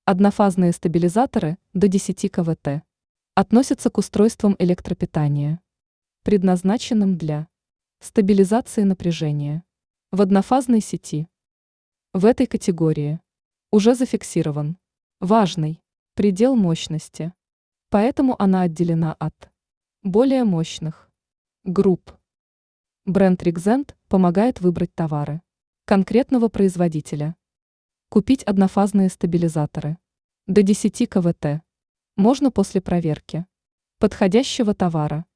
Однофазные стабилизаторы до 10 КВТ относятся к устройствам электропитания, предназначенным для стабилизации напряжения в однофазной сети. В этой категории уже зафиксирован важный предел мощности, поэтому она отделена от более мощных групп. Бренд Rexent помогает выбрать товары конкретного производителя. Купить однофазные стабилизаторы до 10 КВТ можно после проверки подходящего товара